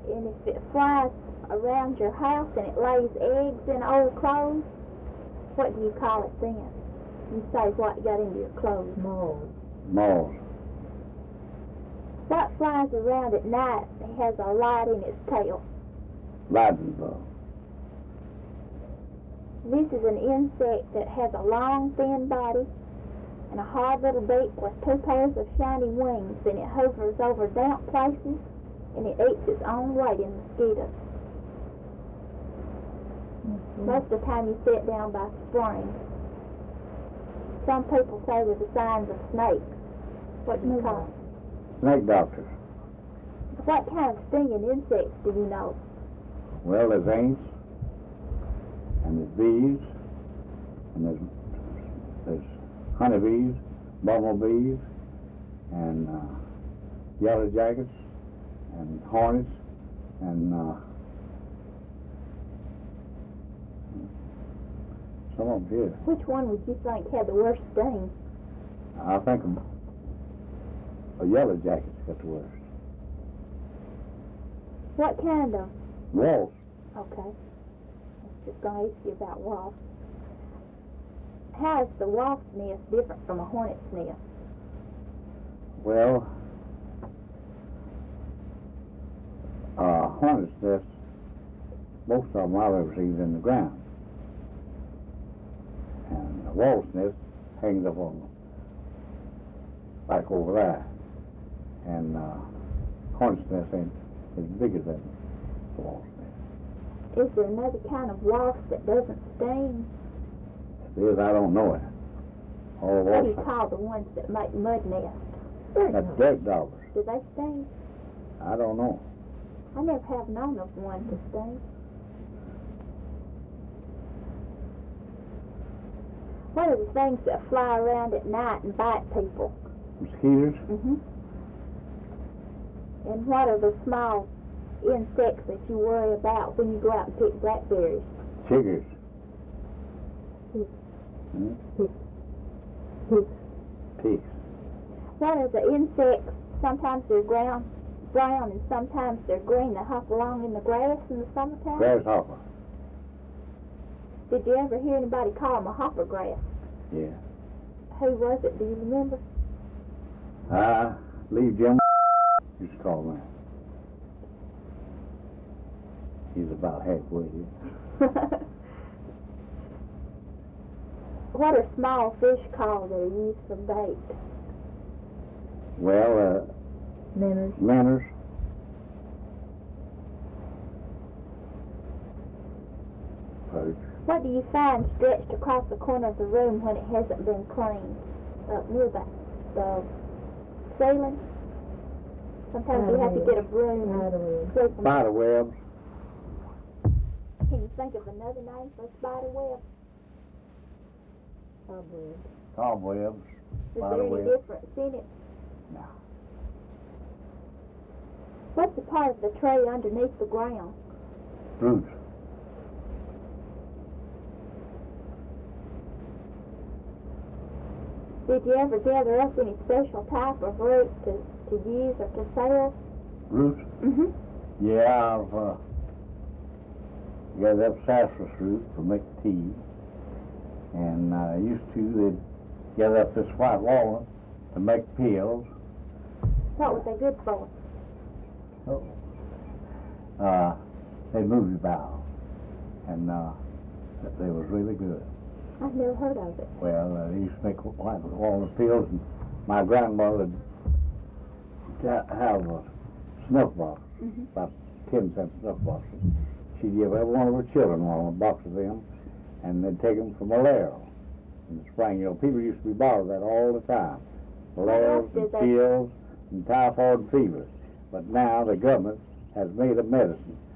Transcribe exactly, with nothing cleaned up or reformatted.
And if it flies around your house and it lays eggs in old clothes, what do you call it then? You say what got into your clothes? Mold. Moths. What flies around at night and has a light in its tail? Lightning bug. This is an insect that has a long, thin body and a hard little beak with two pairs of shiny wings, and it hovers over damp places, and it eats its own weight in mosquitoes. Mm-hmm. Most of the time you sit down by spring. Some people say they're the signs of snakes. What do you call them? Snake doctors. What kind of stinging insects do you know? Well, there's ants, and there's bees, and there's, there's honeybees, bumblebees, and uh, yellow jackets, and hornets, and uh, some of them here. Which one would you think had the worst sting? I think a, a yellow jacket's got the worst. What kind of? Wasps. Okay. I was just going to ask you about wasps. How is the wasp's nest different from a hornet's nest? Well, uh, hornet's nest, most of them I've ever seen is in the ground. And a wasp's nest hangs up on them, like over there. And uh, hornet's nest ain't as big as that wasp's nest. Is there another kind of wasp that doesn't sting? If it is, I don't know it. All What do you wasps, call the ones that make mud nests? that's dirt doggers. Do they sting? I don't know. I never have known of one to sting. What are the things that fly around at night and bite people? Mosquitoes, Mm-hmm. And what are the small insects that you worry about when you go out and pick blackberries? chiggers. Ticks. Hmm? Ticks. Ticks. Ticks. What are the insects? Sometimes they're brown, brown, and sometimes they're green. They hop along in the grass in the summertime. Grasshopper. Did you ever hear anybody call them a hopper grass? Yeah. Who was it? Do you remember? I believe Jim used to call him that. He's about halfway here. What are small fish called that are used for bait? Well, uh, Minnows. minnows. Perch. What do you find stretched across the corner of the room when it hasn't been cleaned? Up near the, the ceiling? Sometimes you have to get a broom and Spiderweb. sweep them. Spider webs. Can you think of another name for a spider web? Cobweb. Cobwebs. Is Spider there any web. difference in it? No. What's the part of the tree underneath the ground? Roots. Did you ever gather up any special type of root to, to use or to sell? Roots? Mm-hmm. Yeah, I've uh, gathered up sassafras root to make tea. And I uh, used to, they'd gather up this white walnut to make pills. What was they good for? Oh. Uh, they moved about, and uh, they was really good. I've never heard of it. Well, uh, they used to make white walnut pills, and my grandmother would ha- have a snuff box, Mm-hmm. about ten cent snuff boxes. She'd give every one of her children one of a box of them, and they'd take them for malaria in the spring. You know, people used to be bothered with that all the time. Malaria else did and they- chills and typhoid fever. But now the government has made a medicine